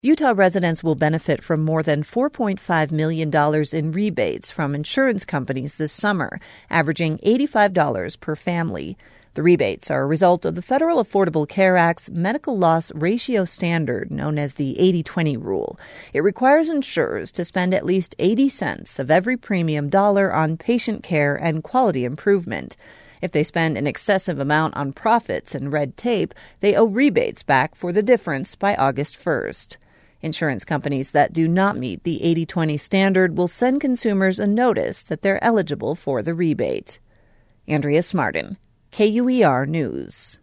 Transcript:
Utah residents will benefit from more than $4.5 million in rebates from insurance companies this summer, averaging $85 per family. The rebates are a result of the Federal Affordable Care Act's medical loss ratio standard, known as the 80-20 rule. It requires insurers to spend at least 80 cents of every premium dollar on patient care and quality improvement. If they spend an excessive amount on profits and red tape, they owe rebates back for the difference by August 1st. Insurance companies that do not meet the 80-20 standard will send consumers a notice that they're eligible for the rebate. Andrea Smartin, KUER News.